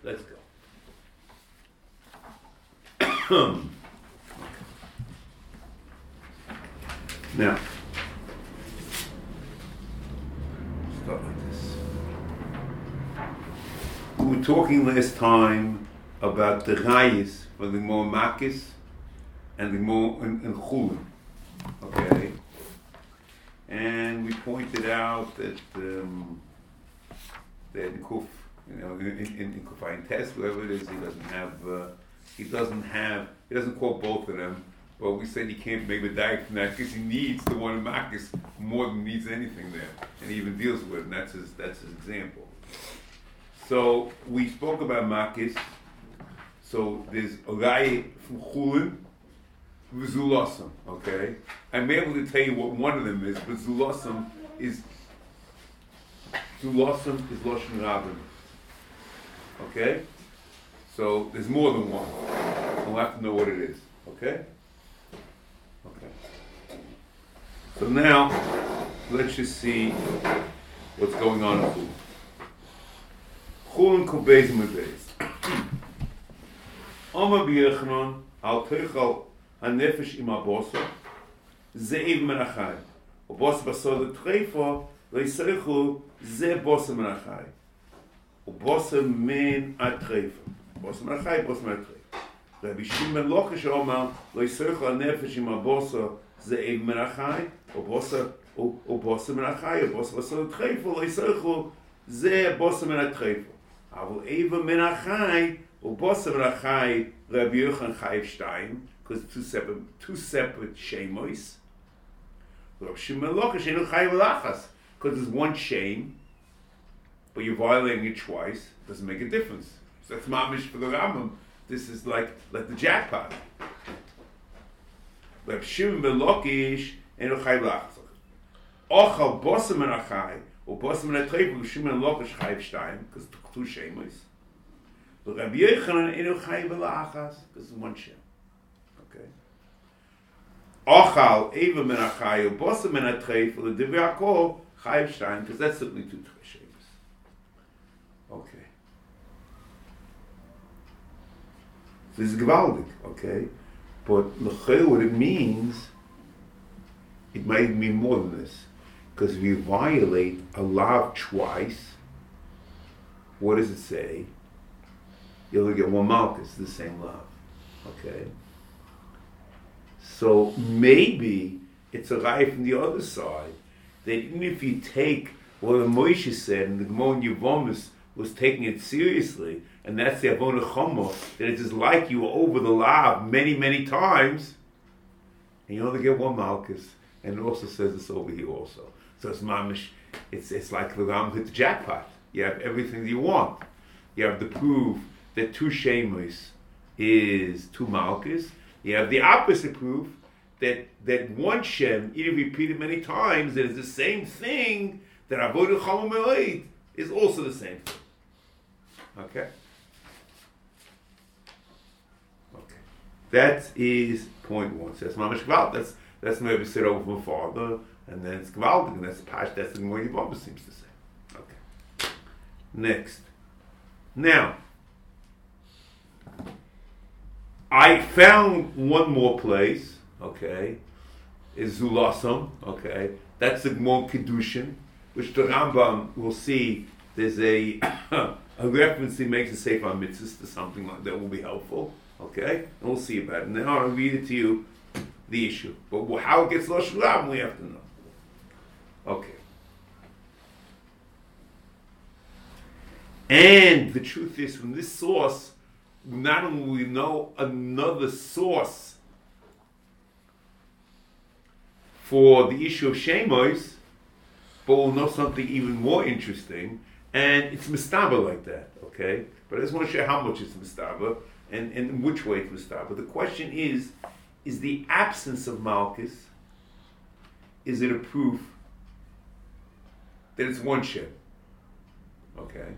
let's go. Now, start like this. We were talking last time about the Rayis for the more Makis and the more in Chulin. Okay? And we pointed out that that in Kuf, in Kufayin test, whoever it is, he doesn't quote both of them, but we said he can't make the diet from that because he needs the one in Makis more than he needs anything there, and he even deals with it, and that's his example. So we spoke about Makis. So there's a guy from Chulin, Zulosam, okay? I'm able to tell you what one of them is, but Zulosam is Lashon Rabin. Okay? So there's more than one. We'll have to know what it is. Okay? Okay. So now, let's just see what's going on in Chulin. Chulin Kobeis Mebeis. Omar B'Yechanan al Teichal HaNefesh Im HaBosa Ze'ev Menachai Ubos Basod Treifa Leiseichu Ze Bosa Menachai Ubosa Men Atreifa Bosa Menachai Bosa Menachai Rabbi Shimon Lokish Omar Leiseichu HaNefesh Im HaBosa Ze'ev Menachai Ubosa Menachai Ubosa Basod Treifa Leiseichu Ze Bosa Menachai Avol Eva Menachai Ubosa Menachai Rabbi Yochanan Chayiv Shtayim, because two separate shemois. Rabbi Shimon Lokish Enu Chayiv Lachas, because there's one shame, but you're violating it twice. Doesn't make a difference. So that's mamish for the Rambam. This is like the jackpot. Rabbi Shimon Lokish Enu Chayiv Lachas. Ochal Bosa Menachai Ubosa Menachai Rabbi Shimon Lokish Chayiv Shtayim, because two shemois. But Rabbi Yochanan Enu Chayiv Lachas, because there's one shem. Okay. Ochal Eva Menachai Ubosa Menachai for the Divrei HaKol Chayiv Shtayim, because that's simply two shemois. Okay. So this is gewaldig, okay? But l'chei, what it means, it might mean more than this. Because if you violate a law twice, what does it say? You'll get one malchus, the same law. Okay? So maybe it's a lie from the other side, that even if you take what the Moshe said, and the Gemara in Yevomis was taking it seriously, and that's the Avon Chomo, that it is like you were over the law many, many times, and you only get one malchus, and it also says this over here also. So it's mamish, it's like the Ram hit the jackpot. You have everything that you want. You have the proof that two shemois is two malchus. You have the opposite proof that one shem, even repeated many times, that is the same thing, that avodah chama me'oid is also the same thing. Okay? Okay. That is point one. So that's mamish gvald. That's maybe sit over from father, and then it's gvald, and that's pash. That's the way Yevamah seems to say. Okay. Next. Now, I found one more place, okay, is Zulasam, okay. That's the Gemara Kedushin, which the Rambam will see there's a reference he makes a Sefer Mitzvahs to something like that will be helpful, okay, and we'll see about it. And then I'll read it to you, the issue. But how it gets Lashon Rambam, we have to know. Okay. And the truth is, from this source, not only will we know another source for the issue of Shemois, but we'll know something even more interesting, and it's Mistaba like that, okay? But I just want to share how much it's Mistaba, and in which way it's Mistaba. The question is the absence of Malchus, is it a proof that it's one Shem? Okay?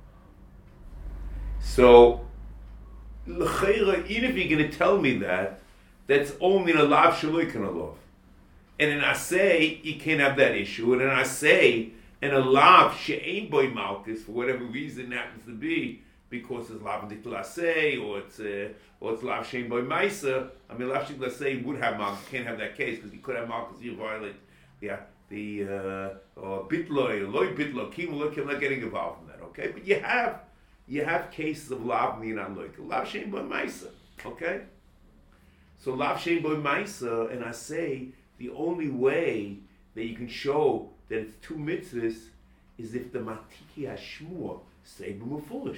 So, l'cheira, even if you're going to tell me that, that's only in a lav shaloi kan alav. And in asay, you can't have that issue. And in asay, in a lav she'ein boy malchus, for whatever reason it happens to be, because it's lav dik lasei or it's lav shein boy ma'isa. I mean, lav shein lasei would have malchus. Can't have that case because you could have malchus. You violate the or bitloy, loy bitloy, kim loy, I'm not getting involved in that. Okay, but you have cases of lav minan loy, lav shein boy ma'isa. Okay, so lav shein boy ma'isa, and I say the only way that you can show that it's two mitzvahs is if the matiki hashmur say b'mufulish.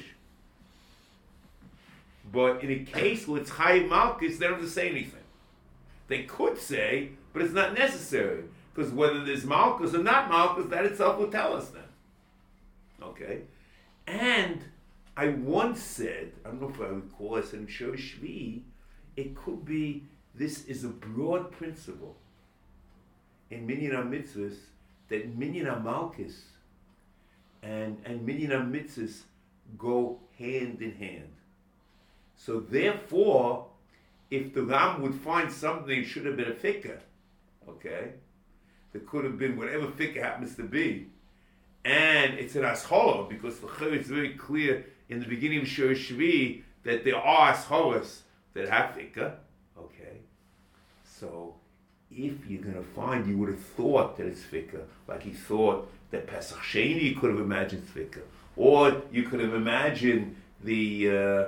But in a case where it's chayiv malchus, they don't have to say anything. They could say, but it's not necessary. Because whether there's malchus or not malchus, that itself will tell us then. Okay? And I once said, I don't know if I would call it in Shor Shvi, it could be this is a broad principle in Minyan HaMitzvahs that Minyan HaMalchus and Minyan HaMitzvahs go hand in hand. So therefore, if the Ram would find something that should have been a fikah, okay, that could have been whatever fikah happens to be, and it's an ashola, because the Chayr is very clear in the beginning of Shor Shvi that there are asholas that have fikah, okay, so if you're going to find, you would have thought that it's fikah, like he thought that Pesach Sheni could have imagined fikah, or you could have imagined the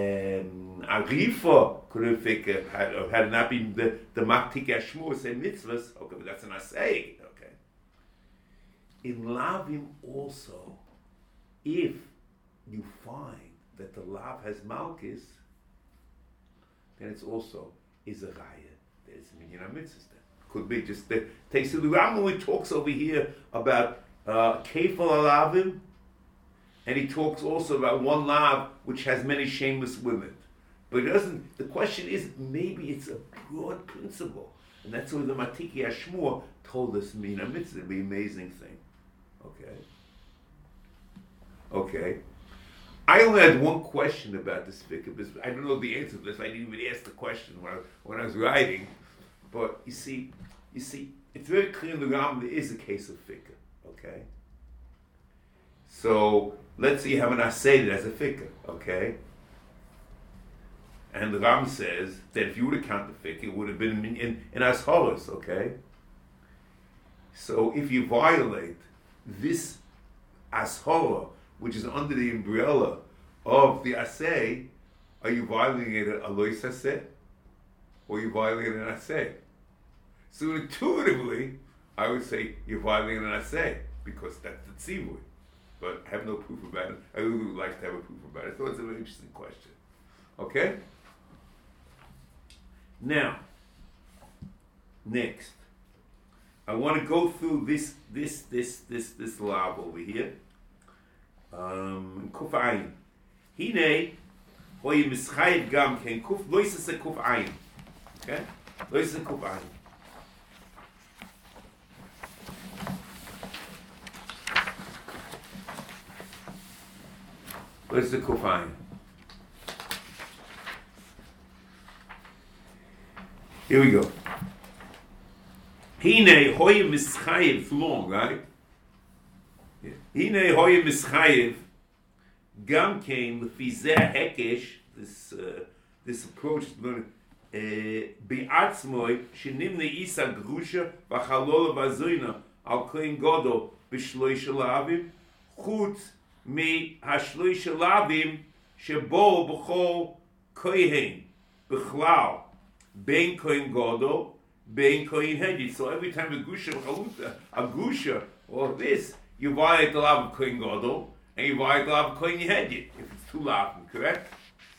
Arifa could have fikah, had it not been the Maktik Ashmur, say mitzvahs, okay, but that's an asay, okay. In Lavim also, if you find that the Lav has Malchus, then it's also is a raya. There's Minyan HaMitzvahs then. Could be just the takes the Rambam talks over here about Kefal Alavim, and he talks also about one lav which has many shameless women. But it doesn't, the question is, maybe it's a broad principle. And that's what the Matiki Ashmur told us Minyan HaMitzvah, it'd be an amazing thing. Okay. I only had one question about this fikah, because I don't know the answer to this. I didn't even ask the question when I was writing. But you see, it's very clear in the Rambam there is a case of fikah. Okay. So let's say you have an asay that has a fikah. Okay. And the Rambam says that if you would have counted the fikah, it would have been in asholos. Okay. So if you violate this ashola, which is under the umbrella of the asay, are you violating a lois asay? Or are you violating an asay? So intuitively, I would say you're violating an asay, because that's the tzivui. But I have no proof about it. I really would like to have a proof about it. I thought it's a very interesting question. Okay? Now, next, I want to go through this lab over here. Kuf Ayin. Hine, hoi mischayev gam ken kuf, lois a kuf Ayin. Okay? Lois a kuf Ayin. Lois a kuf Ayin. Here we go. Hine, hoi mischayev, it's long, right? Hine hoye mischayev gam kein lefi zeh hekesh, this approach be'atzmoi shenimne isa grusha v'chalola v'azoyna al kohen godol b'shloish lavim chutz mi hashloish lavim shebo b'chol kohen b'chlal ben kohen godol ben kohen hedit. So every time a gusha or this, you violate the lav of Kohen Gadol, and you violate the lav of Kohen Yehedit, if it's two lavim, correct?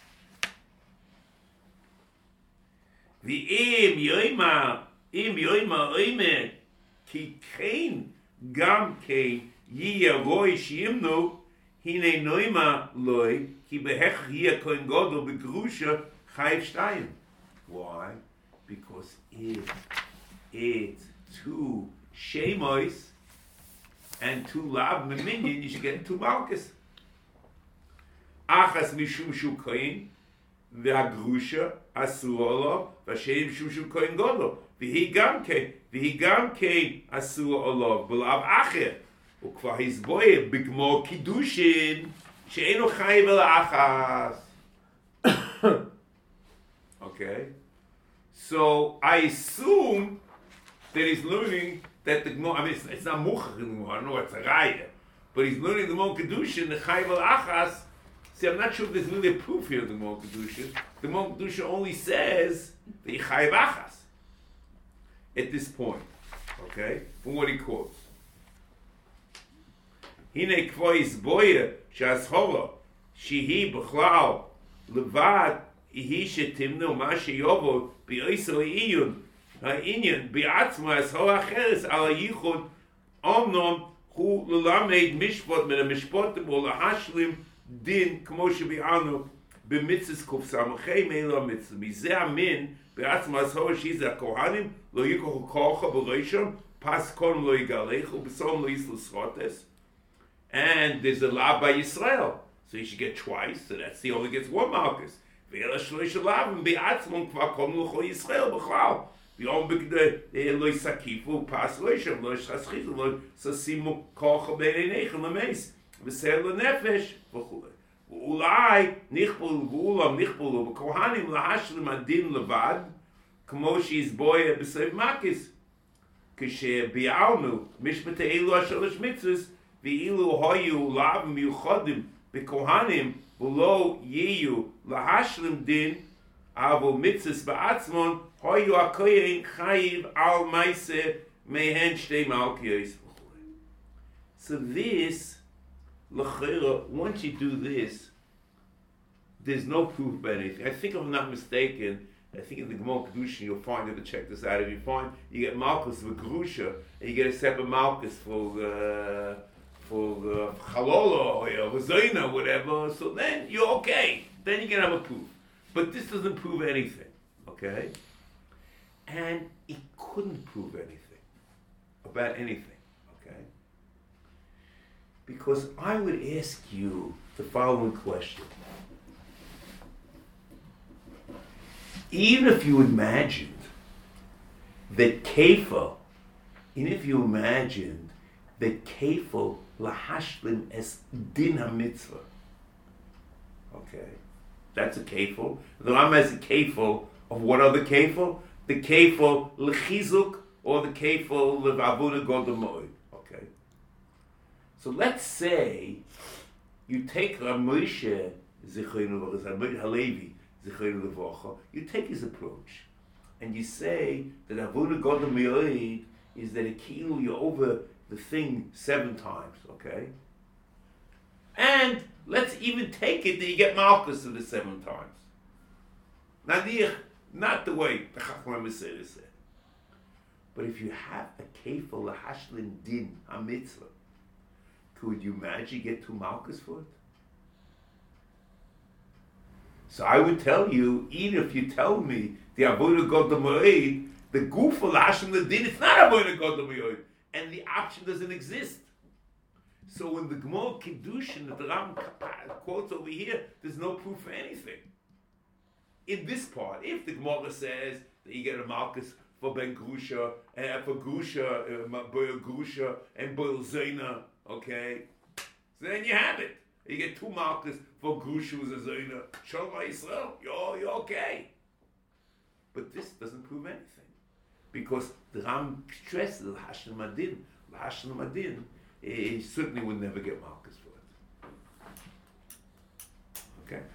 The im yoima oime ki kein gam kein yiyah roi shiyimnu hine noima loi ki behech yiyah Kohen Gadol begrusha chayiv shtayim. Why? Because if it's two shemois and two lav minyan, you should get two malchus. Achas mishum shu kohen, v'hagrusha asur v'sheim mishum shu kohen gadol. V'hi gam kein asur olav b'lav acher. Ukva hizboye b'gmor kiddushin she'enu chayiv elachas. Okay? So I assume that he's learning that the Gemara, I mean, it's not Muchach in the Gemara, I don't know it's a Raya, but he's learning the Gemara Kedushin, the chayiv elachas. See, I'm not sure if there's really a proof here of the Gemara Kedushin. The Gemara Kedushin only says the chayiv achas at this point. Okay? From what he quotes. Hine kvois boye shashora shihi b'chlal levad ihi shetimnu ma sheyovo b'oisel iyun ha'inyan b'atzma ashora acheres ala yichud omnom hu lelamed mishpot min ha-mishpotim o lahashlim din kmo shebi'anu b'mitzvahs kuf samachay meila mitzvah mizeh amin b'atzma ashora shiza kohanim lo yikohu kocha b'roisham pas kon lo yigalechu b'som lo yislu schotes. And there's a lav by Yisrael, so you should get twice. So that's he only gets one malchus. Ve'ela shloisha lavim be'atzmon kvar kom l'chol Yisrael b'chlal. V'yom b'gdei lo yisakifu pas loisham lo yishaschizu lo sasimu kocha be'einechem l'meis v'ser l'nefesh v'chulei. V'ulai nichbul v'ulam nichbulu b'kohanim lahashlim adin levad kmo she'izboya b'sev makis k'she bi'alnu mishpatei elu asholosh mitzvahs V'ilu hoyu lav miyuchodim b'kohanim v'lo yeyu lahashlim din avo mitzvahs ba'atzmon hoyu akoyin chayiv al maise mehen shtei malkiyos. So this, l'chera, once you do this, there's no proof of anything. I think if I'm not mistaken, I think in the Gemara Kedushin you'll find, you have to check this out, if you find, you get malchus for grusha, and you get a separate malchus for Chalola or Zayna, whatever, so then you're okay. Then you can have a proof. But this doesn't prove anything, okay? And it couldn't prove anything about anything, okay? Because I would ask you the following question. Even if you imagined that Kefa, even if you imagined that Kefa lahashlim as din ha-mitzvah. Okay. That's a kefil. The Rambam has a kefil of what other kefil? The kefil lechizuk or the kefil levavuda godamoid. Okay. So let's say you take Rav Moshe Zichrono Halevi Zichrono Levacha, you take his approach and you say that Avodah Godamoid is that a kilo you're over the thing 7 times, okay? And let's even take it that you get malchus of the 7 times. Not the way the Chacham Meseder said. But if you have a kefil lahashlim din ha-mitzvah, could you imagine you get 2 malchus for it? So I would tell you, even if you tell me the Avodah Godamoid, the goof of lahashlim din, it's not Avodah Godamoid. And the option doesn't exist. So when the Gemara Kedushin that the Ram quotes over here, there's no proof for anything. In this part, if the Gemara says that you get a malchus for Ben Grusha, and for Grusha, Boil Grusha, and Boil Zayna, okay? So then you have it. You get 2 malchus for Grusha who's a Zayna. Shalom Yisrael, you're okay. But this doesn't prove anything. Because the Ram stresses L'Hashlim Adin. L'Hashlim Adin, he certainly would never get malchus for it.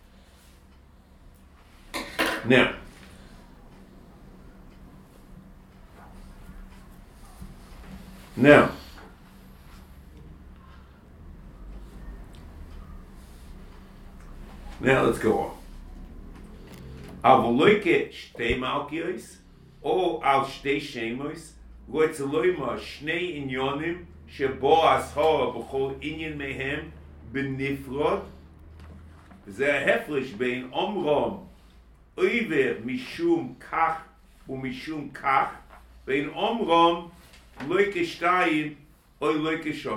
Okay? Now, let's go on. Avoloike shtei malchiyos, או על 2 שמות, לא אצלוימה 2 עניונים שבו הסחורה בכל עניין מהם בנפרד, זה ההפרש בין אומרם עובר משום כך ומשום כך, בין אומרם לא כ2 או לא כ3.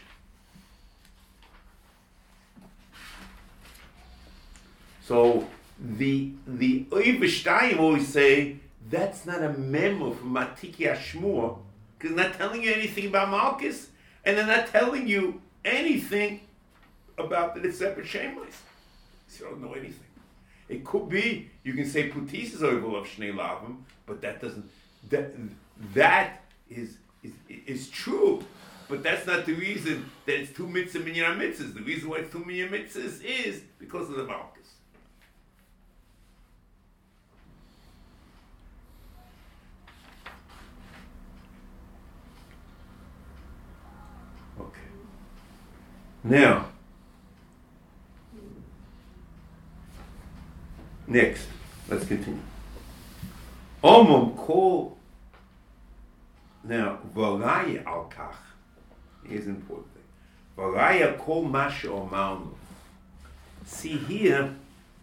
So the Oiv Shtayim always say that's not a memo from Matiki Ashmur, because they're not telling you anything about Malchus, and they're not telling you anything about that it's separate shameless. So you don't know anything. It could be, you can say Putis is over of Shnei Lavim, but that doesn't, that is true. But that's not the reason that it's 2 mitzvah minyan mitzvahs. The reason why it's 2 minyan mitzvahs is because of the Malkus. Okay. Now, next, let's continue. Omom kol. Now, Varaya al kach. Here's an important thing. Varaya kol masha omalnu. See here,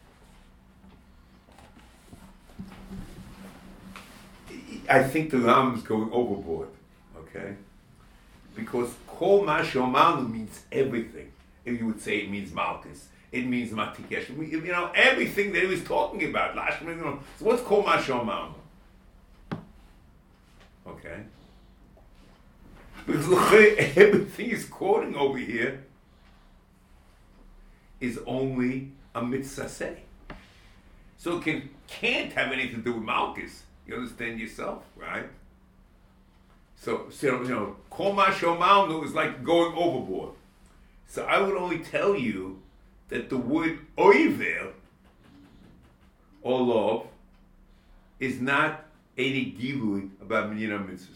I think the Ram is going overboard, okay? Because kol masha omalnu means everything. If you would say it means Malkus, it means Matikesh. You know, everything that he was talking about. So what's kol masha omalnu? Okay? Because everything he's quoting over here is only a mitzvah say. So it can't have anything to do with Malkus. You understand yourself, right? So you know, Kol Ma Shomalnu is like going overboard. So I would only tell you that the word oiver or love is not any gilui about minyan mitzvahs.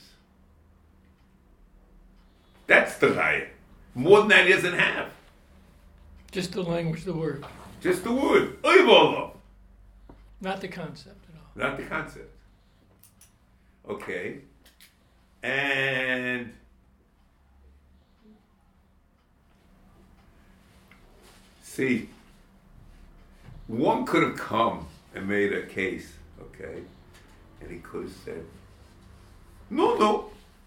That's the raya. More than that he doesn't have. Just the language, the word. Just the word. Oiver. Not the concept at all. Not the concept. Okay. And see, one could have come and made a case, okay? And he could have said, no.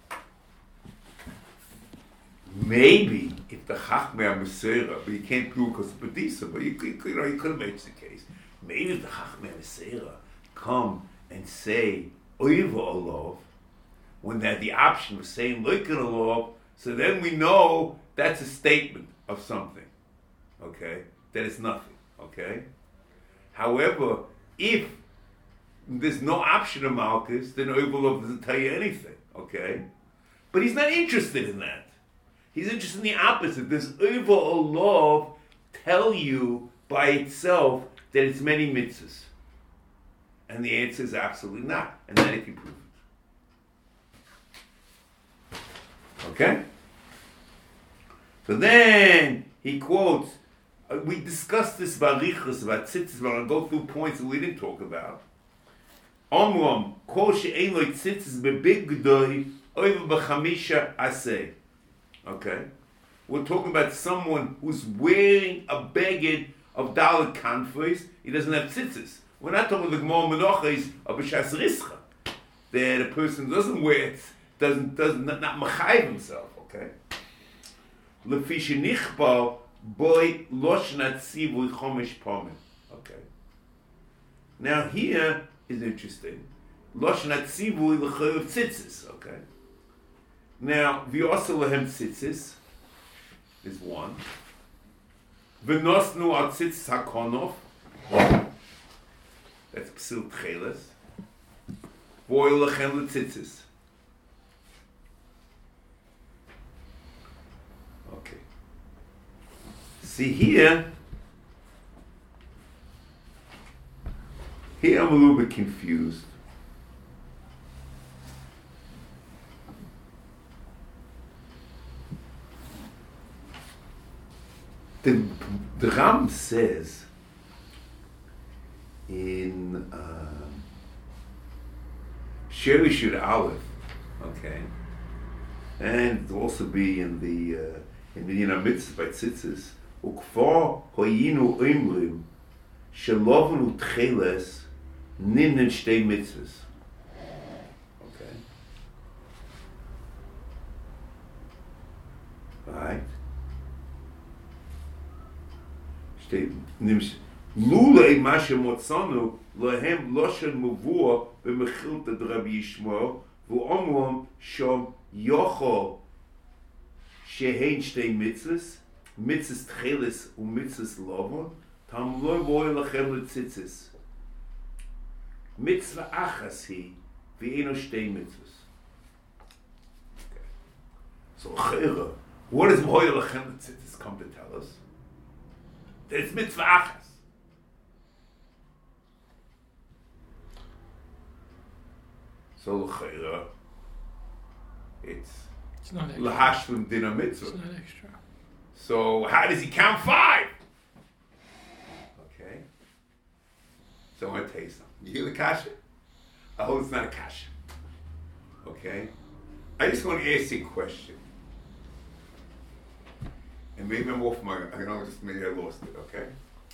Maybe if the Chachmei are Meseira, but you can't prove because of Bedisa, but you could have made the case. Maybe if the Chachmei are Meseira come and say, Oiva Olov, when they had the option of saying Loikin Olov, so then we know that's a statement of something, okay? That it's nothing, okay? However, if there's no option of Malkus, then Oiva Olov doesn't tell you anything, okay? But he's not interested in that. He's interested in the opposite. Does Oiva or love tell you by itself that it's many mitzvahs? And the answer is absolutely not. And then it can prove it. Okay? So then he quotes, we discussed this about Riches, about Tzitzis, but I'll go through points that we didn't talk about. Omram, kol she'ein lo tzitzis bebigdoi oiva b'chamisha aseh. Okay, we're talking about someone who's wearing a beged of Dalet Kanfos. He doesn't have tzitzis. We're not talking about the Gemara Menachos of B'Shas Rischa. That a person doesn't wear it, doesn't not machayiv himself. Okay. Lefi shenichba boy loshna tzivui chomesh pamim. Okay. Now here is interesting. Loshna tzivui l'chayiv tzitzis. Okay. Now, v'yosa lehem tzitzis is one. V'nosnu al tzitzis hakonof, that's psil tcheles. V'oil lechem l'tzitzis. Okay. See here I'm a little bit confused. The Ram says in Sheri Shir Aleph, okay, and it'll also be in the Minyan Mitzvah by Tzitzis, Ukvar hoyinu imrim shelovenu tcheles nimnen shtei mitzvahs. Okay, right. Lulei Masha Motzanu Lohem Loshen Muvua B'Mechilta D'Rabbi Yishmael V'Omrom Shom Yocho Shehein Shtei Mitzvahs mitzvahs tchelis u'mitzvahs lovon, tam lo voy lachem letzitzis. Mitzvah achas hi, v'eno shtei mitzvahs. So, chayra, what does voy lachem letzitzis come to tell us? That it's mitzvah achas. So, chayra, it's not extra. lahashlim din mitzvah. It's not extra. So how does he count 5? Okay. So I want to tell you something. You hear the kasha? Oh, it's not a kasha. Okay. I just want to ask you a question. And maybe I'm off my, I know, just maybe I lost it, okay?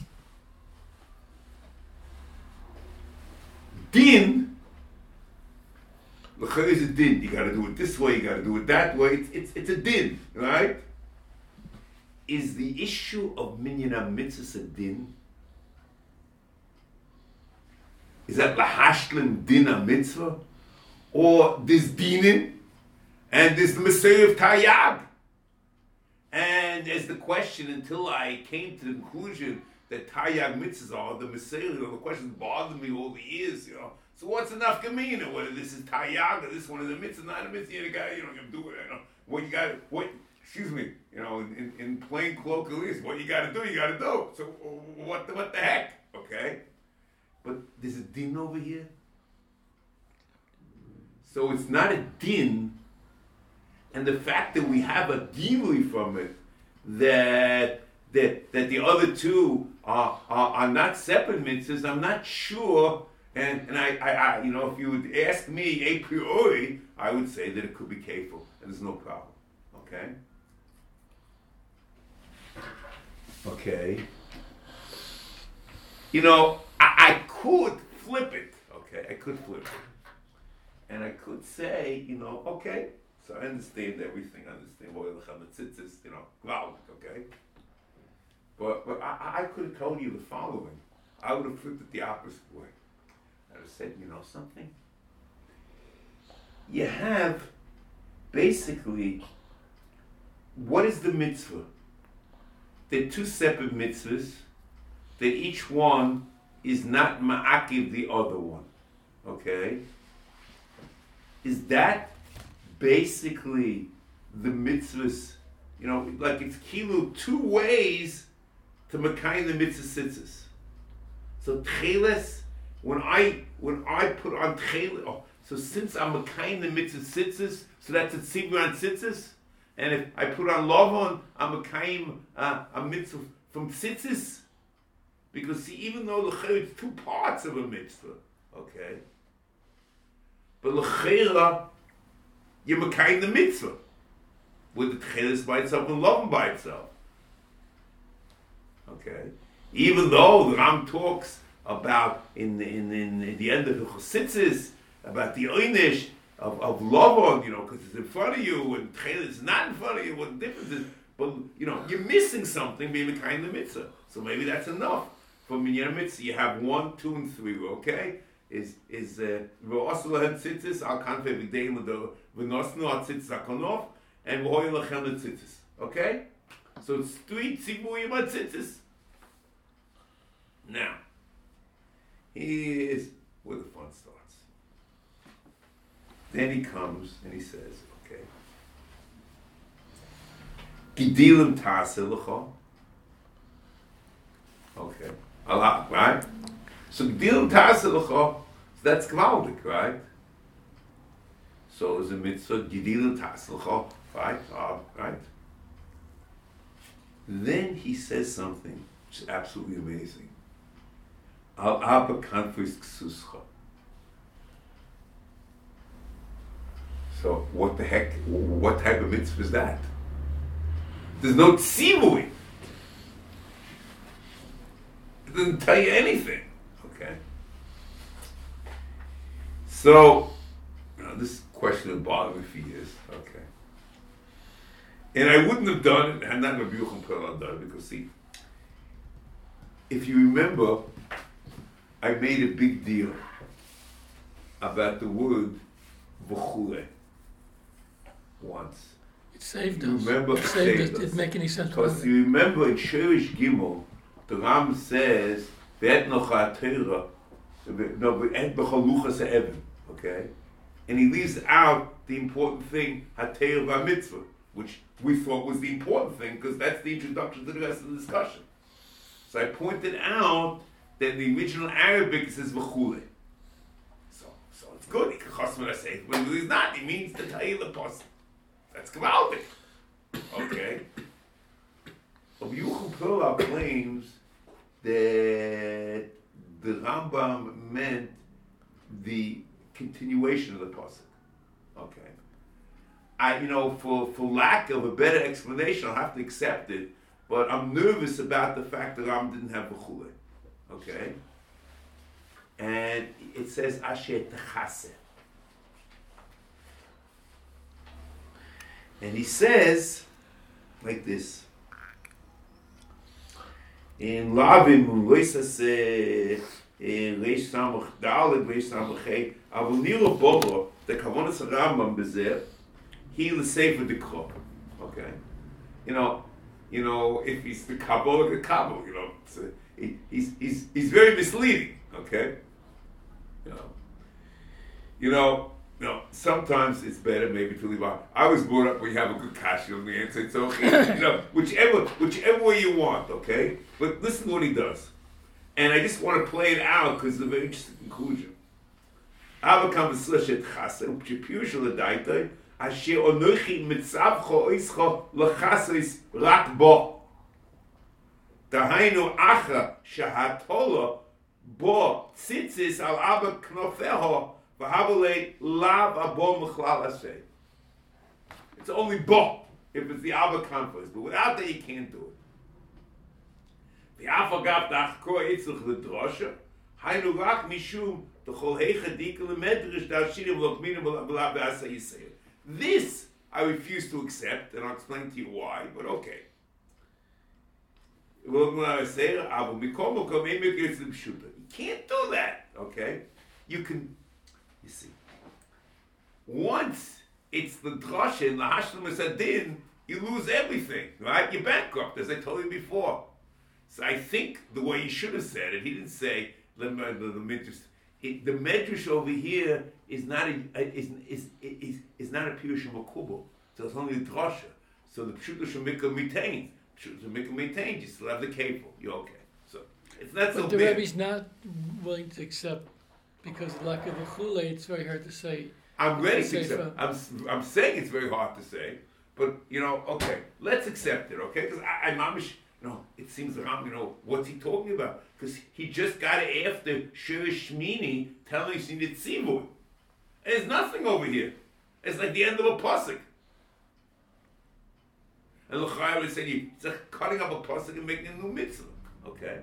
Din, l'chayr is a din. You got to do it this way, you got to do it that way. It's a din, right? Is the issue of minyan mitzvahs a din? Is that lahashlim din a mitzvah? Or this dinin and this Messiah of Tayyab? And as the question, until I came to the conclusion that Tayyab mitzvahs are the Messiah, the questions bothered me all the years, So what's enough kamina? Whether this is Tayyab or this one is a mitzvah, not a mitzvah, you got to do it. What you got to, excuse me, in plain colloquialism, what you got to do, you got to do. So what the heck, okay? But there's a din over here. So it's not a din, and the fact that we have a dimui from it, that the other two are not separate mitzvahs, I'm not sure. And I if you would ask me a priori, I would say that it could be kefil, and there's no problem. Okay. Okay. I could flip it. Okay, I could flip it. And I could say, okay, so I understand everything, okay? But I could have told you the following. I would have flipped it the opposite way. I would have said, something? You have, basically, what is the mitzvah? They're two separate mitzvahs, that each one is not ma'akiv the other one. Okay? Is that basically the mitzvahs, like it's kilu, two ways to makayim the mitzvah sitzes. So tcheles, when I put on tcheles, so since I'm makayim the mitzvah sitzes, so that's a tzibur on sitzes, and if I put on lovon, I'm makayim a mitzvah from sitzes, because see, even though it's two parts of a mitzvah, okay, but l'cheira, you're makayim the mitzvah with the tcheles by itself and lovon by itself. Okay, even though the Ram talks about in the end of the Chositzes about the oynish of lovon, because it's in front of you and tcheles is not in front of you. What the difference is, but you're missing something. Maybe makayim the mitzvah, so maybe that's enough for minyan mitzvah. You have 1, 2, and 3. Okay. Is v'osu lahem tzitzis al kanfei v'gdeim l'do v'nosnu al tzitzis akonof and v'hoy lachem l'tzitzis. Okay, so it's 3 tzibuyim al tzitzis. Now, here's where the fun starts. Then he comes and he says, okay, gidilim ta'aseh l'cha. Okay, Allah, right? So gidilim ta'aseh l'cha. That's gewaldig, right? So is a mitzvah gidilim ta'aseh l'cha, right? Right? Then he says something which is absolutely amazing. Al abba kanfis ksuscha. So what the heck? What type of mitzvah is that? There's no tzivui. It doesn't tell you anything. Okay. So this question has bothered me for years. Okay. And I wouldn't have done it had not Rabbi Yochanan Perlman done it, because see, if you remember, I made a big deal about the word v'chule once. saved You us. remember Saved us. saved us. Didn't make any sense Because without you it. remember in Shirish Gimel, the Ram says, "Ve'et nocha Torah, no, ve'et b'chaluchas ha'evan." Okay, and he leaves out the important thing, HaTorah v'Mitzvah, which we thought was the important thing because that's the introduction to the rest of the discussion. So I pointed out that in the original Arabic it says v'chule. So it's good. He can chasm say when he's not, he means to tell you the person. That's gewaltig. Okay. Rabbi Yochanan Perla claims that the Rambam meant the continuation of the pasuk. Okay. For lack of a better explanation, I'll have to accept it. But I'm nervous about the fact that Ram didn't have v'chule. Okay. And it says Asher Techaseh. And he says like this. In Lavim, Loisas Reish Samach Dalet, Reish Samach Hey, Avul Nilo Bobo, the Kavonas Rambam Bezer, he the Sefer Dekro. Okay? You know, if he's the Kabbalah, he's very misleading. Okay? Sometimes it's better maybe to leave out. I was brought up where you have a good kasha on the answer. It's okay. Whichever way you want, okay? But listen to what he does. And I just want to play it out because it's a very interesting conclusion. Ava Kambaslashet Chasem, Chipiushal Daita, Asher Onochi Mitzavcho Ischo Lachasis Rakbo. Dahainu Acha Shahatola Bo Tzitzis Al Abba Knofeho. It's only bo if it's the Abba conference, but without that you can't do it. The Afagaf Dachkor Itzlich the Drosha, Hainu Rak Mishum the Cholhecha Dikel Medrash Dashinim Lokminim Bla Basa Yisrael. This I refuse to accept, and I'll explain to you why. But okay. You can't do that. Okay, you can. You see, once it's the drasha and the hashlemus adin, you lose everything, right? You're bankrupt, as I told you before. So I think the way he should have said it, he didn't say the midrash. The midrash over here is not a pirush makubal. So it's only the drasha. So the pshuta shemikah maintains. Pshuta shemikah maintains. You still have the kefil. You're okay. So it's not so bad. But the Rebbe's not willing to accept. Because like of a chule, it's very hard to say. I'm ready to accept. I'm saying it's very hard to say, but okay, let's accept it, okay? Because I'm mamish, it seems around, what's he talking about? Because he just got it after Shirish Shmini telling us he needed tzivui. There's nothing over here. It's like the end of a pasuk. And L'chai would say it's like cutting up a pasuk and making a new mitzvah, okay?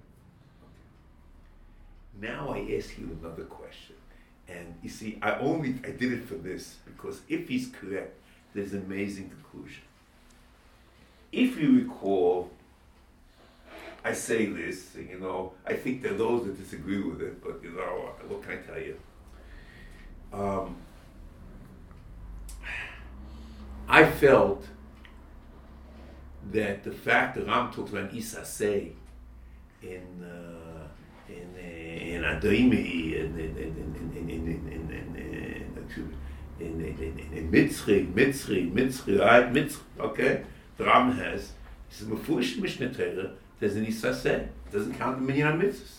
Now I ask you another question. And you see, I did it for this, because if he's correct, there's an amazing conclusion. If you recall, I say this, and, I think there are those that disagree with it, but what can I tell you? I felt that the fact that Ram talks about Isasei in Adoimi, in Mitzri, okay? The Ram has, he says, Mefush Mishneh Torah, there's an Isaseh, it doesn't count the minyan mitzvahs.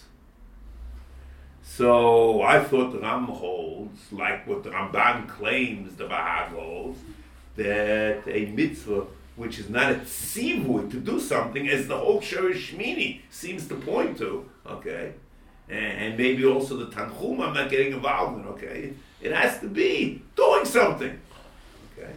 So I thought the Ram holds, like what the Ramban claims the Bahag holds, that a mitzvah which is not a tzivui to do something, as the whole Shirish Shmini seems to point to, okay? And maybe also the Tanchum I'm not getting involved in, okay? It has to be doing something, okay?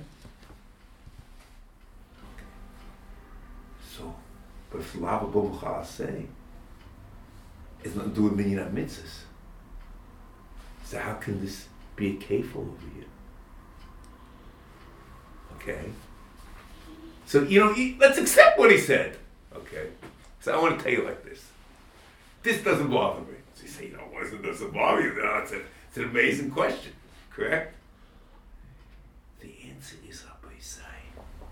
So, but if Lava B'Muchal say, it's not doing minyan mitzvahs. So how can this be a kefil over here? Okay? So, let's accept what he said. Okay? So I want to tell you like this. This doesn't bother me. So you say, why doesn't bother you? No, it's an amazing question. Correct? The answer is Rabbi Isai.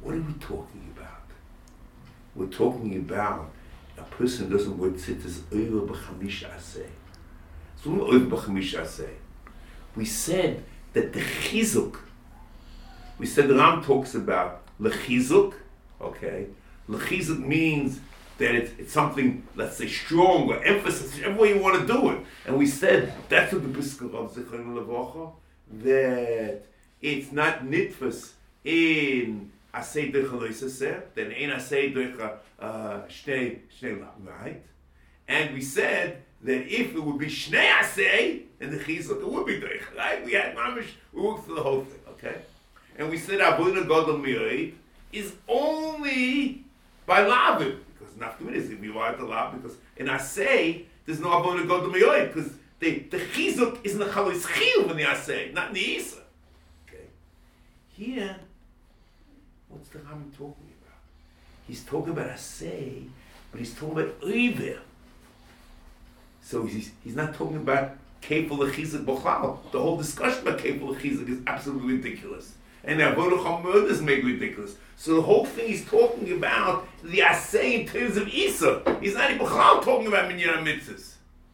What are we talking about? We're talking about a person who doesn't wear tzitzis over b'chamish aseh. So over b'chamish aseh. We said that the chizuk, we said the Ram talks about lechizuk, okay? Lechizuk means that it's something, let's say, strong or emphasis, whichever way you want to do it. And we said that's what the Brisker of Zichron Levacha, that it's not nitfus in asay durch loisaseh, then ein asay durch shnei right? And we said that if it would be shnei asay in the chizuk, it would be durch, right? We had mamish, we worked through the whole thing, okay? And we said Avodah Gadol Mi'oid is only by lavim, because nafkamin is if you want to lav, because in asay there's no Avodah Gadol Mi'oid, because the chizuk is in the chalos chiyuv in the asay, not in the isa. Okay, here, what's the Rambam talking about? He's talking about asay, but he's talking about oiver. So he's not talking about kefil lechizuk b'chal. The whole discussion about kefil lechizuk is absolutely ridiculous. And the Avodah Chamor doesn't make ridiculous. So the whole thing he's talking about the asay in terms of Isa. He's not even talking about minyan mitzvahs.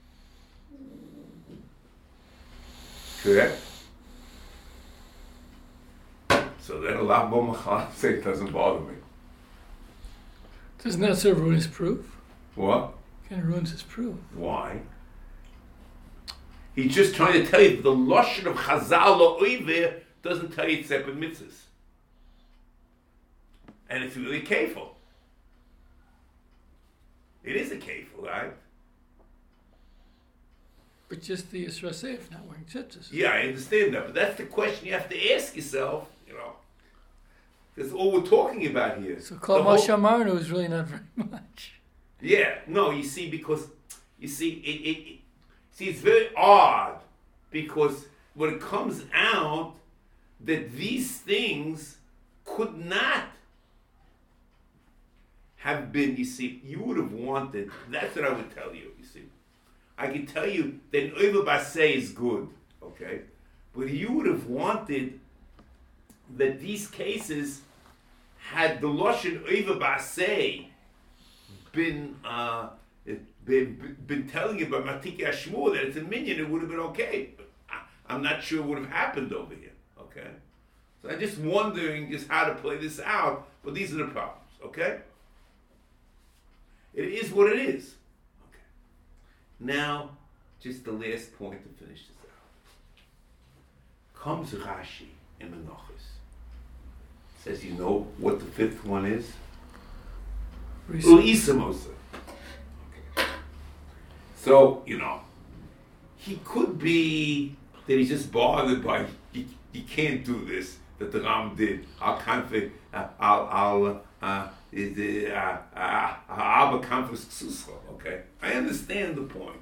Correct? So then a lot more machal say doesn't bother me. Doesn't that sort of ruin his proof? What? Kind of ruins his proof. Why? He's just trying to tell you that the lashon of Chazal or Oiver doesn't tell you it's separate mitzvahs. And it's really kefil. It is a kefil, right? But just the Yisra Seif not wearing tzitzis. Yeah, I understand that, but that's the question you have to ask yourself, That's all we're talking about here. So Kol Ma Shamarnu is really not very much. Yeah, no, you see, because, it's very odd, because when it comes out that these things could not have been, you would have wanted, that's what I would tell you, I can tell you that Oiver Basei is good, okay? But you would have wanted that these cases had the Lashon Oiver Basei been telling you about Matiki Ashmur that it's a minion, it would have been okay. But I'm not sure what would have happened over here, okay? So I'm just wondering just how to play this out, but these are the problems, okay? It is what it is. Okay. Now, just the last point to finish this out. Comes Rashi in Menachos. Says, you know what the fifth one is? Isamosa. Okay. So, he could be that he's just bothered by, he can't do this, that the Ram did. I'll config, okay? I understand the point.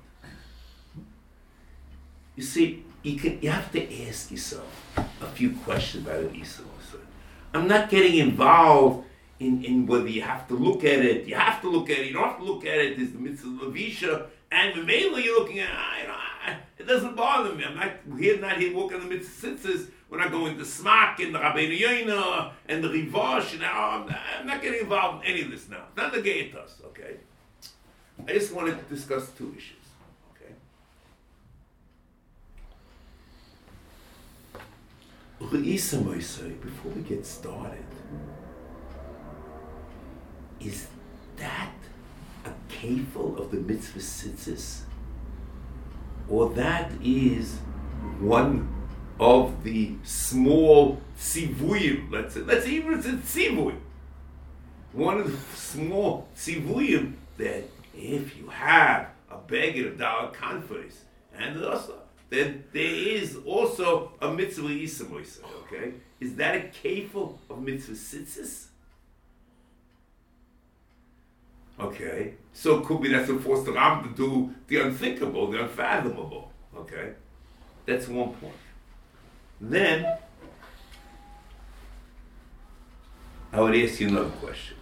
You see, you have to ask yourself a few questions about it, Isa. I'm not getting involved in whether you have to look at it. You have to look at it. You don't have to look at it. There's the mitzvah Levisha, and mainly you're looking at it doesn't bother me. I'm not here working on the mitzvahs. We're not going to Smak and the Rabbeinu Yoina and the Rivosh. And I'm not getting involved in any of this now. It's not the Geitas, okay? I just wanted to discuss two issues, okay? Before we get started, is that a kefil of the mitzvah tzitzis? Or that is one of the small tzivuyim, let's say even it's a tzivui. One of the small tzivuyim that if you have a beggar of Daled Kanfos and also, then there is also a mitzvah Yisamoisa, okay? Is that a kefil of mitzvah tzitzis? Okay, so it could be that's what forced the Ram to do the unthinkable, the unfathomable. Okay, that's one point. Then I would ask you another question.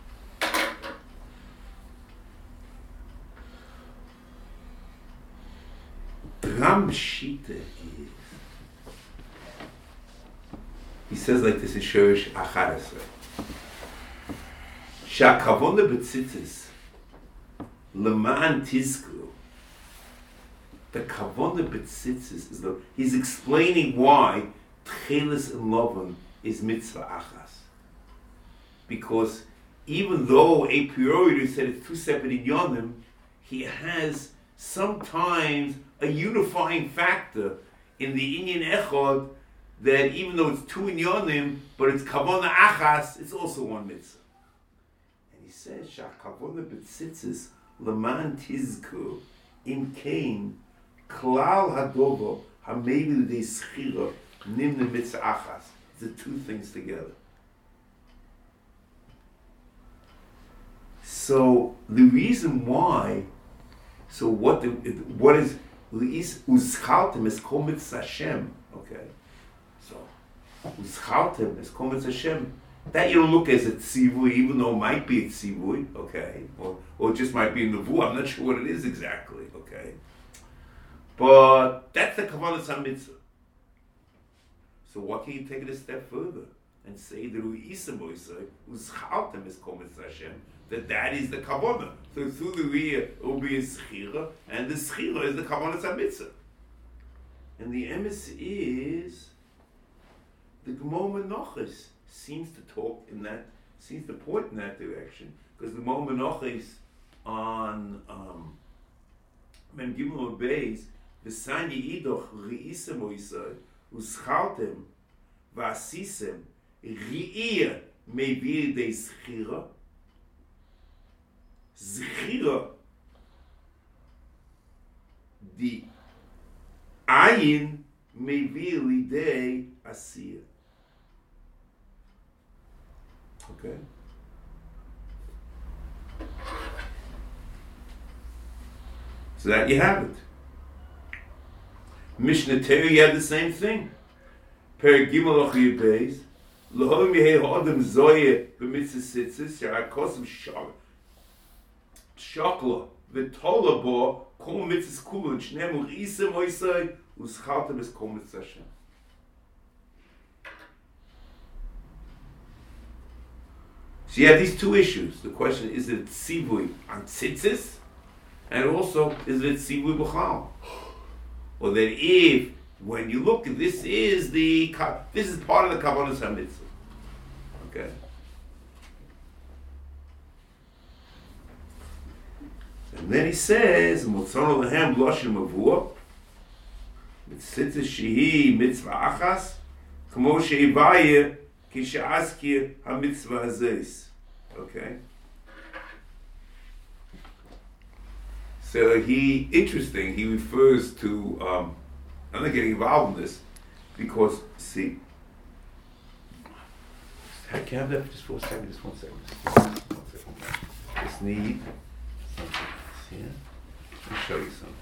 Ram Shita is, he says like this in Shurish Acharasre. Shakavona betzitzis leman tizku. The kavona betzitzis is he's explaining why tchelis and lovan is mitzvah achas. Because even though a priori said it's two separate inyanim, he has sometimes a unifying factor in the inyan echad that even though it's two inyanim, but it's kavona achas, it's also one mitzvah. And he says, "Shakavona betzitzis leman tizku im kain klal hadovo hamevi l'dei schira nimna mitzvah achas." It's the two things together. So the reason why, what is uschaltem is kol mitzvah Hashem, okay? So uschaltem is kol mitzvah Hashem. That you don't look as a tzivui, even though it might be a tzivui, okay? Or it just might be a nevuah. I'm not sure what it is exactly, okay? But that's the kavanas hamitzvah. So what can you take it a step further and say that uschaltem is kol mitzvah Hashem? That is the kavanah. So through the riyah it will be a schira, and the schira is the kavanah mitzvah. And the emes is the Gemara Menachos seems to point in that direction, because the Gemara Menachos on Mem Gimel Beis v'sani idoch ri'isem oisay uschaltem v'asisem riyah mevir de schira. Zchira, the ayin mevir lidei asiyah. Okay. So that you have it. Mishnah Torah, you have the same thing. Per Gimel Achiyah Beis, L'hoim yehei ha'adam zoyeh b'mitzvah sitzis, yarakosim shakla v'tola bo kol mitzvahs kulon shnemu isem oisay uschaltem es kol mitzvah Hashem. So you have these two issues. The question is it tzivui on tzitzis, and also is it tzivui b'chal? Or that if when you look, this is part of the kavanas hamitzvah. Okay. And then he says, "Motzon lehem loshem mavua, mitzitzis shehi mitzvah achas, kmo sheivaya kishaskir hamitzvah hazes." Okay. So he refers to. I'm not getting involved in this because see. Can I have that just for a second? Just 1 second. Just need. Yeah. Let me show you something.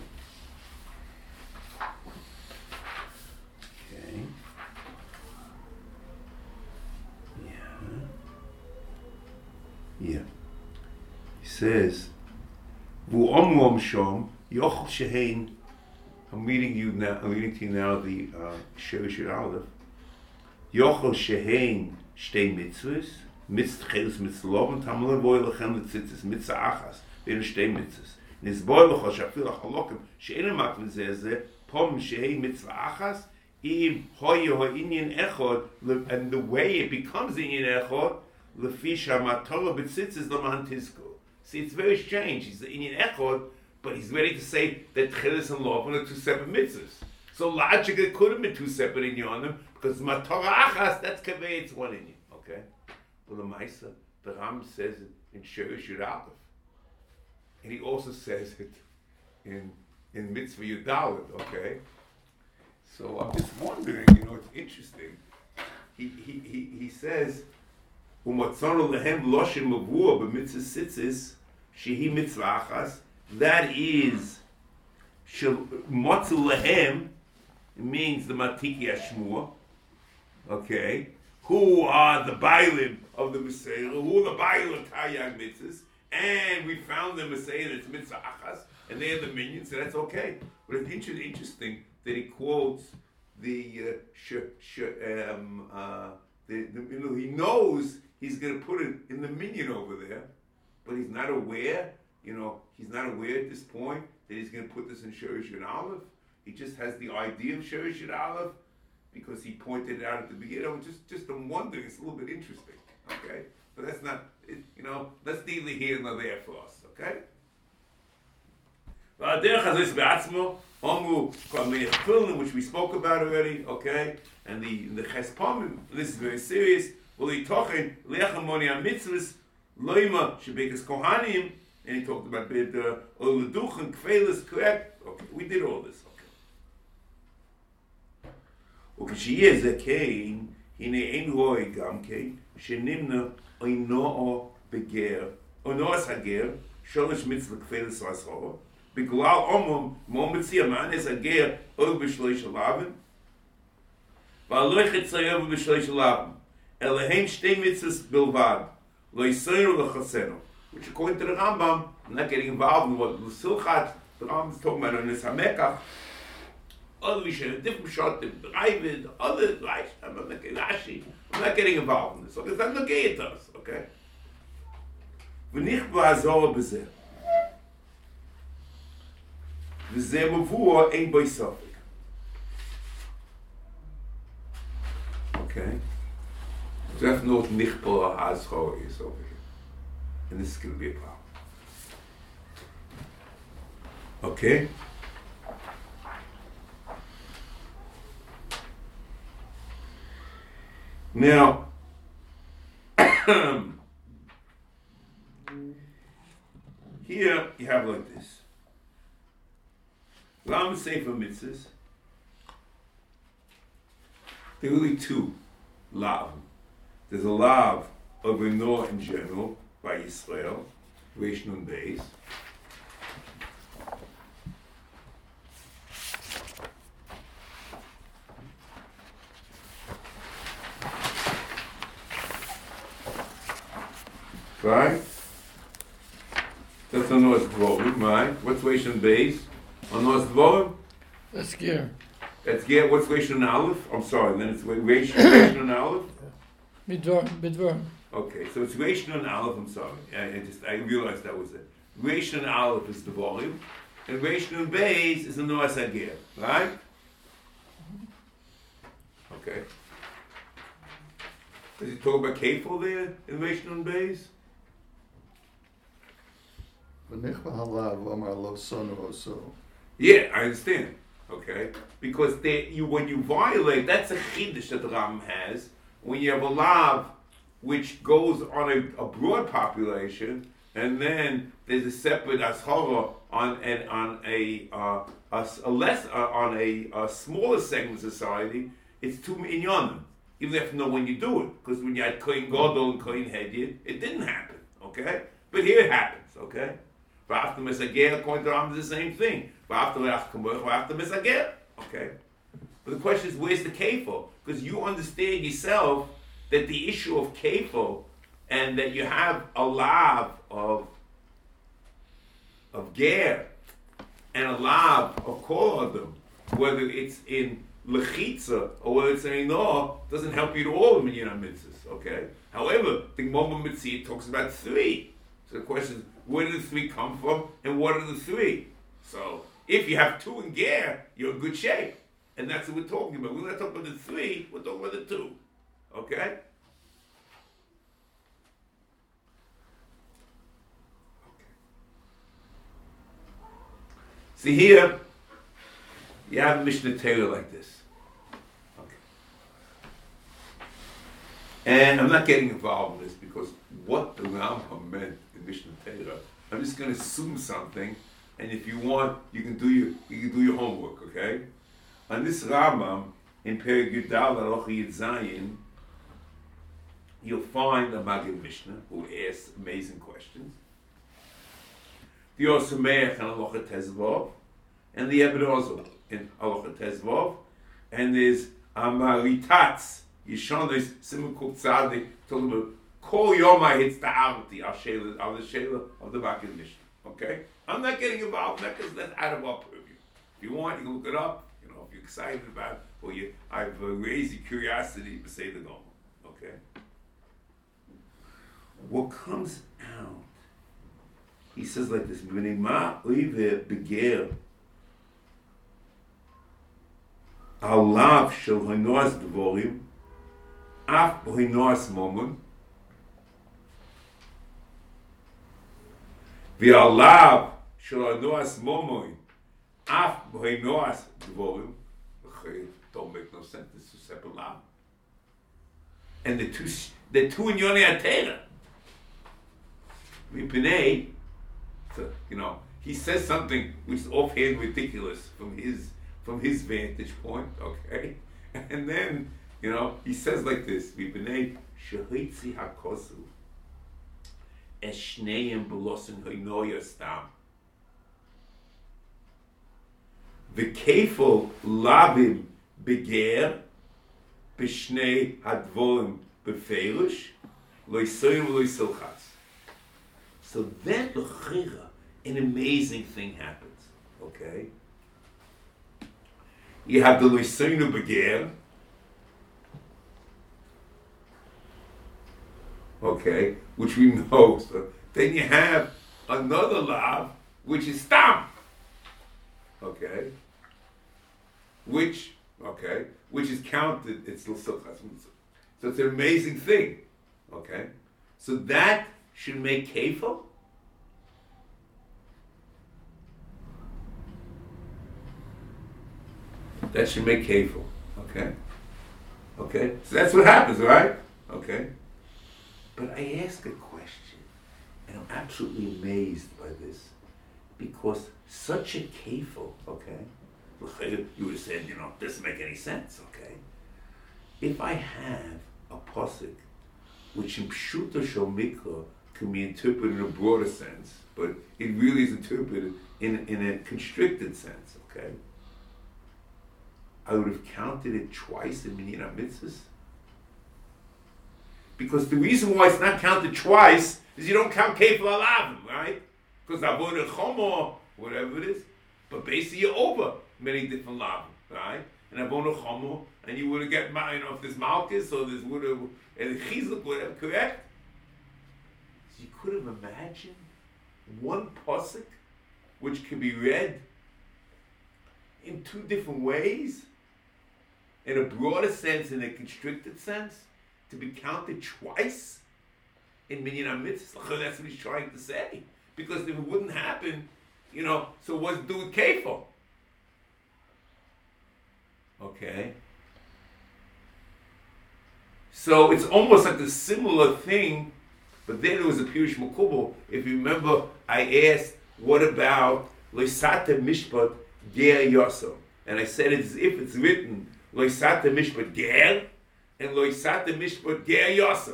Okay. Yeah. He says, "V'omrom shom yochel shehein." I'm reading to you now the Shirish Aleph. Yochel shehein shtei mitzvahs, mitzvahs mitzvah tamla voy lechem letzitzis mitzvah achas. In shtei mitzvahs. Nisboy b'chol shafil hachalokim she'enem makvin zeh pom she'ei mitzvah achas im hoye inyan echod, and the way it becomes inyan echod lefi shamatolo b'tzitzis l'man tizku. See, it's very strange. He's inyan echod, but he's ready to say that tchelis and lovan are two separate mitzvahs. So logically it could have been two separate inyanim, because matorah achas, that's kaveh, it's one inyan. Okay? Well, the Maisa, the Ram says it in Shirish Aleph. And he also says it in Mitzvah Yudalit, okay? So I'm just wondering, it's interesting. He says, "Umatzonu lehem loshin mavua b'mitzvah sitzis shehi mitzvah achas." That is, motzu lehem means the matiki ashmua, okay? Who are the bailim of the Messiah? Who are the bailim of Taryag mitzvahs? And we found them saying it's mitzvah achas, and they are the minions, so that's okay. But it's interesting that he quotes he knows he's going to put it in the minyan over there, but he's not aware, he's not aware at this point that he's going to put this in Shorish Yud Aleph. He just has the idea of Shorish Yud Aleph because he pointed it out at the beginning. Just I'm wondering, it's a little bit interesting, okay? But that's not, that's neither here nor there for us, okay? Which we spoke about already, okay? And the Chespomim, this is very serious. And he talked about the Oladuch and Kvelis, correct? Okay, we did all this, okay. וכשהיה זקן, הנה אין רואה גם כן, שנמנה אינו בגר, אונוס הגר, שורש מצווה כפלס ועשרה, בגלל מה מציע מאנס הגר או בשלוש לבן, והלא חצאיו בשלוש לבן, אלא הם שתי מצוות בלבד, לא יסיינו לחסנו. Which according to the Rambam, I'm not getting involved in what the Silchat, the Rambam is talking about on this HaMekach, other we should have different shot, the Ravid, other like Rashi. I'm not getting involved in this. Okay, that's not gay to us, okay? ונכבה הזוהר בזה. וזה מבואר אין בו ספק. Okay? So that's not נכבה הזוהר is over here. And this is going to be a problem. Okay? Now, here you have like this. Lam Sefer Mitzvahs. There are really two lav. There's a lav of Renor in general by Yisrael, Reish Nun Beis. Right? That's on North Dvorim, right? What's Reish Nun Beis? On North Dvorim? That's Ger. That's Ger. What's Reish Nun Aleph? I'm sorry, then it's Reish Nun Aleph? Bidvar. Okay, so it's Reish Nun Aleph, I'm sorry. I realized that was it. Reish Nun Aleph is the volume, and Reish Nun Beis is the Noas Hager, right? Okay. Does he talk about Kefil there in Reish Nun Beis? Yeah, I understand. Okay, because when you violate, that's a chiddush that the Rambam has. When you have a lav which goes on a broad population, and then there's a separate ashara on a smaller segment of society, it's too inyanim. You have to know when you do it, because when you had kohen gadol and kohen hedyot, it didn't happen. Okay, but here it happens. Okay. After Misager, according to Rambam, is the same thing. After Misager, okay. But the question is, where's the kefil? Because you understand yourself that the issue of kefil and that you have a lav of ger and a lav of kol adam, whether it's in lechitza or whether it's in inor, doesn't help you at all in Minyan HaMitzvahs, okay? However, the Gemara Mitzvah talks about three. So the question is, where do the three come from, and what are the three? So, if you have two in ger, you're in good shape. And that's what we're talking about. We're not talking about the three, we're talking about the two. Okay? See here, you have a Mishnah Torah like this. Okay. And I'm not getting involved in this because what the Rambam meant in Mishnah Torah, I'm just going to assume something, and if you want, you can do your homework, okay? On this Rambam, in Perek Yudal Halacha Yud Zayin, you'll find a Maggid Mishnah who asks amazing questions. The Osameach and Halacha Tezvav, and the Ebed Ozel in Halacha Tezvav, and there's Amaritatz, Yishonis Simon Kuf Tzadik, talking about Kol Yomai Hitz Ta'arti, al the Shela of the Maggid Mishnah. Okay? I'm not getting involved in that because that's out of our purview. If you want, you can look it up. If you're excited about it, or I've raised your curiosity to say the Gomel. Okay? what comes out, he says like this, Ma oive beger alav shel hoinoas dvorim af hoinoas momon v'alav shel hoinoas momon af hoinoas dvorim. Don't make no sense. This is separate lav. And the two in Yoni Atera. So, he says something which is offhand ridiculous from his vantage point, okay? And then, he says like this, V'pnei shehitzi hakosu eshneim belosin hoinoya stam v'kefol lavim beger b'shnei hadvorim beferish loisoyim loisilchas. So then, an amazing thing happens. Okay, you have the loisoyim beger. Okay, which we know. So then you have another lav, which is stam. Okay, which is counted. It's l'silchas. So it's an amazing thing. Okay, so that should make kefil. That should make kefil. Okay. So that's what happens, right? Okay. But I ask a question, and I'm absolutely amazed by this, because such a kefil, okay, you would have said, it doesn't make any sense, okay? If I have a pasuk, which in Pshuta Shel Mikra can be interpreted in a broader sense, but it really is interpreted in a constricted sense, okay? I would have counted it twice in Minyan HaMitzvahs. Because the reason why it's not counted twice is you don't count Kefil Alavim, right? Because Avodah Chomo, whatever it is, but basically you're over many different lavim, right? And Avodah Chomo, and you would have get, if there's Malchus or there's would have Chizuk, whatever, correct? So you could have imagined one pasuk which can be read in two different ways, in a broader sense, in a constricted sense, to be counted twice in Minyan HaMitzvah. That's what he's trying to say. Because if it wouldn't happen, so what's to do with kefil? Okay. So it's almost like a similar thing, but then it was a Pirush Makubal. If you remember, I asked, what about Loisata Mishpat Ger Yoso? And I said it's if it's written Loisata Mishpat Ger and Loisata Mishpat Ger Yoso.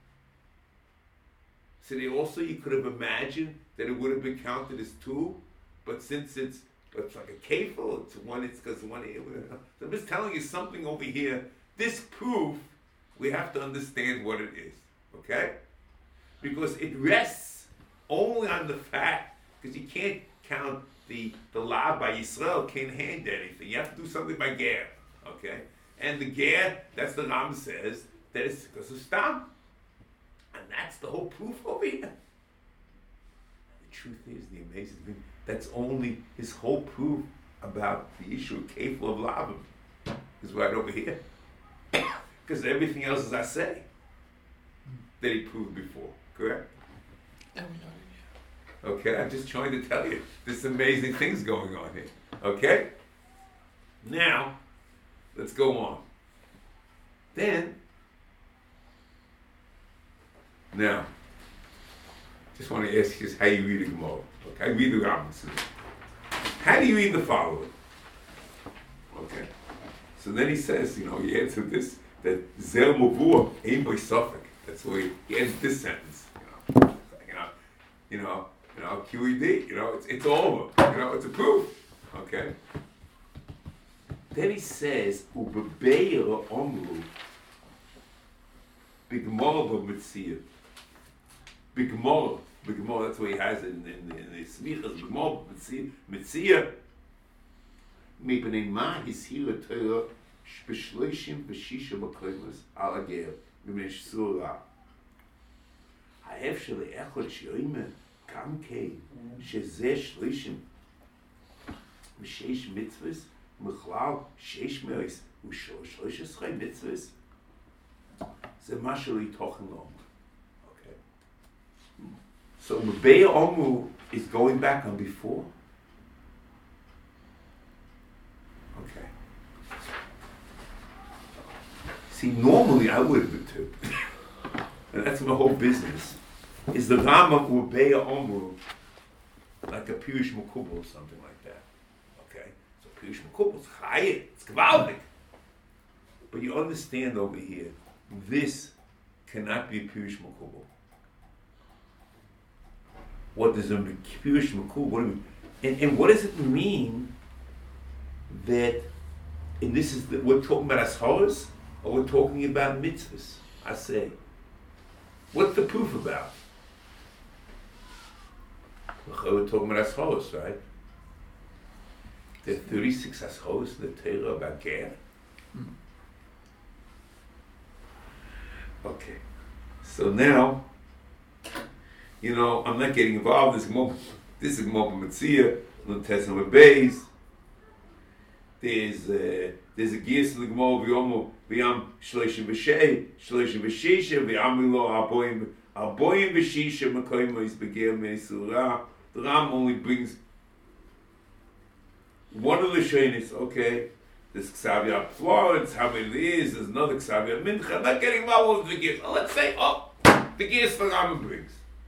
So you could have imagined that it would have been counted as two, but since it's like a kefil, it's because one. So I'm just telling you something over here. This proof, we have to understand what it is, okay? Because it rests only on the fact, because you can't count the law by Yisrael, can't hand anything. You have to do something by ger, okay? And the ger, that's the Ram says, that it's because of stam. And that's the whole proof over here. The truth is, the amazing thing, that's only his whole proof about the issue of kefil of lavim is right over here. Because everything else, as I say, that he proved before, correct? Okay, I'm just trying to tell you, there's amazing things going on here. Okay? Now, let's go on. Now, just want to ask you how you read the Gemara. Okay, I read the Rambam. How do you read the following? Okay, so then he says, he answered this, that Zel Mavur ain't by Suffolk. That's why he ends this sentence. QED, it's over. It's a proof. Okay. Then he says, Ubebeir Omru Bigmor B'Mitzir. Bigmor, that's what he has in the Smichas. Bigmor B'Mitzir. Mipnei ma hishira Torah b'shloishim b'shisha makonos al ager b'mei shura. האפשר לאחד שיומר, גם כן, שזה שלישים, ושיש מצווס, בכלל, שיש מויס, ושלוש עשרה מצווס, זה מה שלא תוכן לו. Okay. So Mabea Omu is going back on before. Okay. See, normally I would have been too. And that's my whole business. Is the Rambam Mabea Omu like a Pirush Makubal or something like that? Okay. So Pirush Makubal is Chayit, it's Gewaldig. But you understand over here, this cannot be Pirush Makubal. What does a Pirush Makubal, what do you mean? And what does it mean that, and this is, we're talking about Ashoras, or we're talking about mitzvahs? I say. What's the proof about? We're talking about Ashoras, right? There are 36 Ashoras in the Torah about Ger. Okay, so now, you know, I'm not getting involved. This is Gemara Metzia, New Testament Beis. There's a gears in the Gemara v'yam shloshim v'shisha v'yam lo arboim v'shisha makoyim is beger me'isura. The Ram only brings one of the shaynis. Okay. There's Xavier Florence, how many there is, there's another Xavier Mincha. I'm not getting involved with the gears. Let's say, the gears the Rambam brings.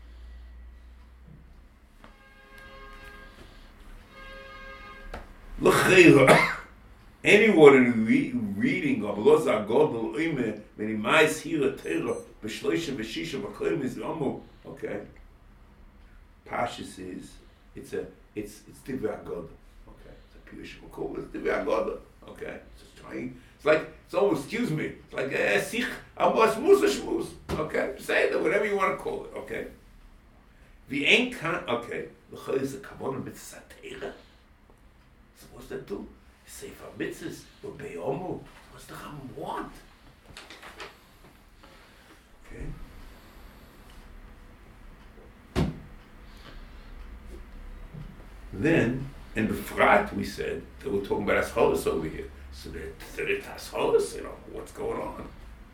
L'cheira, anyone in reading of Lozar Godel Oimer, when he might hear a Torah, b'shloisha v'shisha v'koyim is Omu. Okay. Pashas is, it's Divrei God. Okay. It's a Pirush Makubal, it's Divrei God. Okay, just trying. It's like, it's almost, excuse me, it's like Sikh, Abbas Musa Shmuz. Okay, say that, whatever you want to call it. Okay. The ain't can, okay, the Chol is a Kabbana Mitzvah Teira. So what's that do? Sefer Mitzvahs, or Be'omu. What's the Chum want? Okay. Then, and befrat, we said that we're talking about Ashoras over here. So they're Ashoras, you know, what's going on?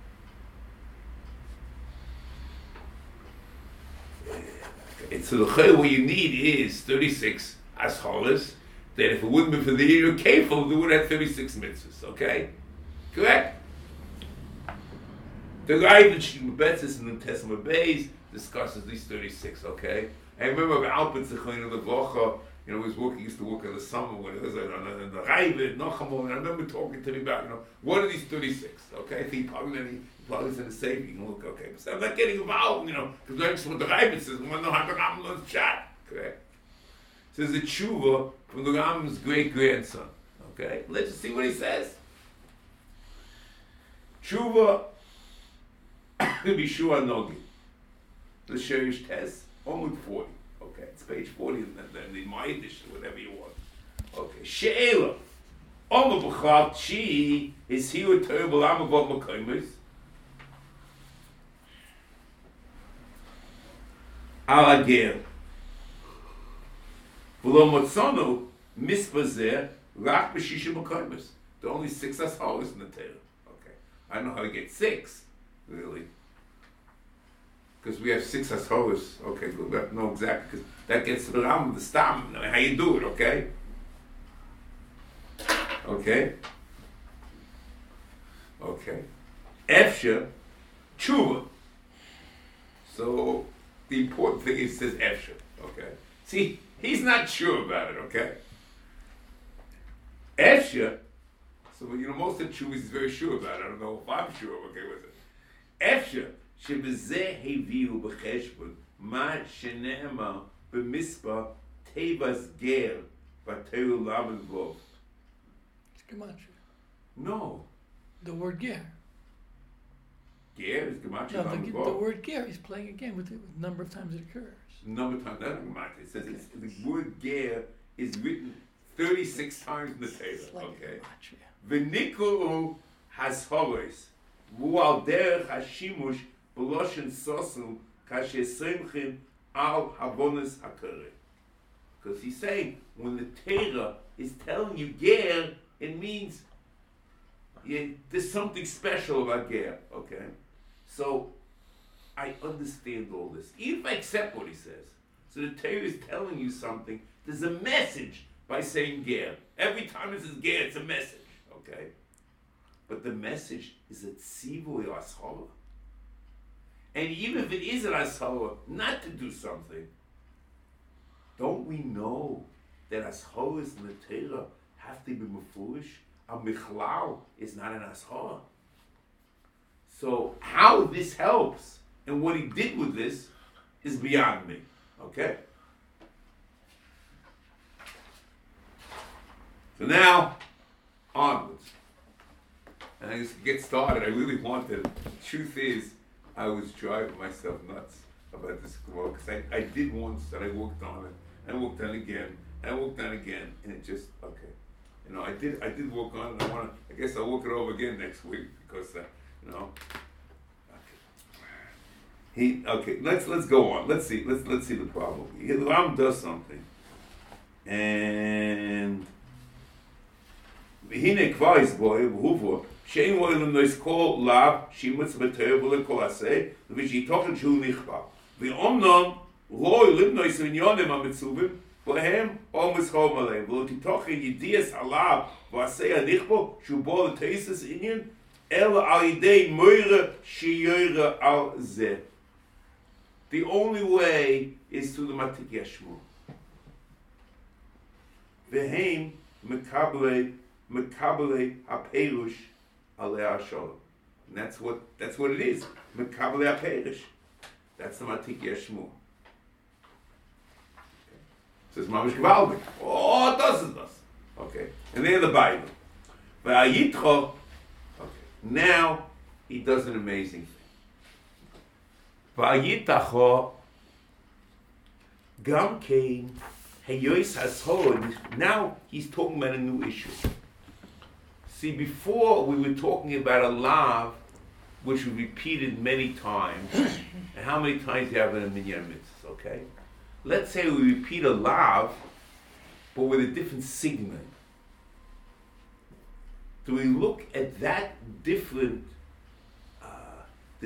And so the Chayil, what you need is 36 Ashoras, that if it wouldn't be for the year of Kefil, they would have 36 mitzvahs, okay? Correct? The Rav Betzis in the Testament Beis discusses these 36, okay? And remember, Alpin Zechoyin of the Vocha, you know, he used to work in the summer when it was in the Ravid, Nachamon, and I remember talking to him about, you know, what are these 36? Okay, if he plugs in the safe, you can look, okay. So I'm not getting involved, you know, because that's what the Ravid says, we want to know how the Rambam's chat, okay? So there's a tshuva from the Rambam's great-grandson, okay? Let's just see what he says. Tshuva, Bishua Nogi, the Sherish Test, only 40. Okay, it's page 40 in the my edition, whatever you want. Okay, She'ela. Omer b'chal chi is he with terrible amavot makoymes. Al ager. V'lo motzonu mispazeh rak b'shisha makoymes. There are only 6 ashoras in the Torah. Okay, I don't know how to get 6, really. Because we have 6 ashoras. Okay, good. We have to know exactly, because that gets to the Rambam, the stam, how you do it, okay? Okay? Okay. Efsha, tshuva. So, the important thing is it says Efsha, okay? See, he's not sure about it, okay? Efsha, so, you know, most of the tshuva is very sure about it. I don't know if I'm sure, okay, with it. Efsha, שבזה הביאו בחשבון מה שנאמר במספר תיבס גר בתיאור למד ווב. It's gematria. No. The word ger. Ger is gematria No, למד the vov. word ger, he's playing a game with the number of times it occurs. Number of times, not gematria. It says the word ger is written 36 times in the Torah. Okay. V'nikru has horos. V'al derech hashimush B'loshen sosu kasher simchim al havonas hakare. Because he's saying, when the Torah is telling you ger, it means there's something special about ger, okay? So, I understand all this. Even if I accept what he says. So the Torah is telling you something. There's a message by saying ger. Every time it says ger, it's a message, okay? But the message is a tzivui ashara. And even if it is an ashara, not to do something, don't we know that asharas in the Torah have to be mefurish? A michlal is not an ashara. So how this helps and what he did with this is beyond me. Okay? So now, onwards. And I just get started. I really wanted. The truth is, I was driving myself nuts about this Gemara because I did once and I worked on it. And I worked on it again. And I worked on it again. And it just, okay. You know, I did work on it. I guess I'll work it over again next week because, you know. Okay, let's go on. Let's see the problem. The Ram does something, and Hine Kvais boy Huvo Shein Oilem Nois Kol Lab Shimutz Beterbul Kol Asay which he talking to Nichba. The Omnon Roy Lim Nois Vinyonim Amitzuvim Bohem Omis Homalem. Will he talking Yidias Alab Vasay Nichbo Shubol Teises Inyan El Alidei Moire Shiyoira Al Zeh. The only way is through the Matik Yashmu. Vehem Mekabele HaPerush Alei HaSholem. And that's what it is. Mekabele HaPerush. That's the Matik Yashmu. Says Mamish Gvaldik. Oh, das ist das. Okay. And they're the Bible. Ve'ayitcho. Okay. Now he does an amazing thing. Vayitacho Gamkein Heyois Hashod. Now he's talking about a new issue. See, before we were talking about a lav which we repeated many times. And how many times do you have in a minyan mitzvah, okay? Let's say we repeat a lav, but with a different segment. Do we look at that different, the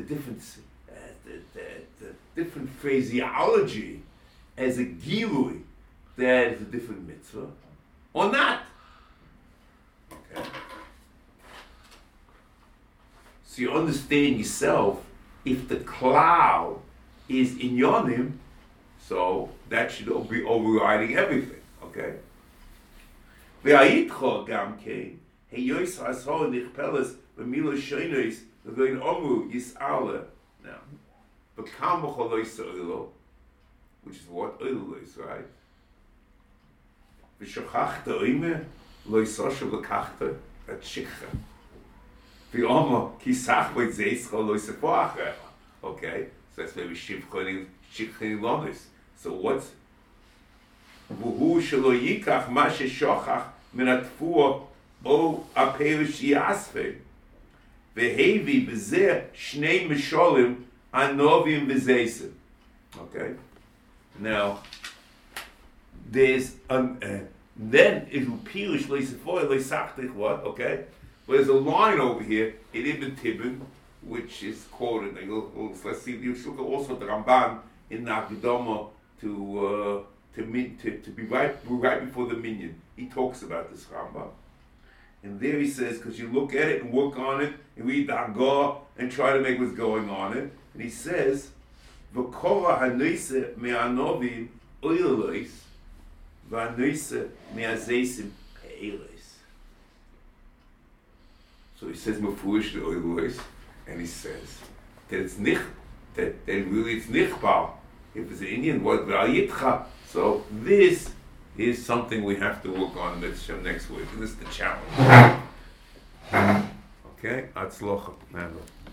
different phraseology as a gilui that is a different mitzvah, or not? Okay. So you understand yourself, if the cloud is in yonim, so that should be overriding everything, okay? Ve'ayitcho gamkein heyois hashor nichpeles b'milos shonos v'goin omu yis'ale. Now, B'kam b'cholois oilo, which is what oilo is, right? V'shachachta oime loisosha v'kachta at shikcha. V'omo kisach v'zeitzcha loisepoacha. Okay, so that's maybe shivchoni lonis. So what's V'hu shelo yikach ma sheshochach min atfuah o aperish yasfe. V'hevi b'zeh shnei misholim anovim v'zeisim. Okay? Now, there's, then it will pirish leisifoy leisachtich what? Okay? But there's a line over here in Ibn Tibbon, which is quoted. Let's see, you should also the Ramban in Nagidoma to be right before the minyan. He talks about this Rambam. And there he says, because you look at it and work on it, and read the Haggadah and try to make what's going on it. And he says, V'kora ha'noise me'anovim oilois, v'ha'noise me'azeisim pe'elois. So he says, Mefurish the oilois, and he says that it's that really it's nichbar. If it's an Indian word, v'ayitcha. So this is something we have to work on next week. This is the challenge. Okay? Atzlocha.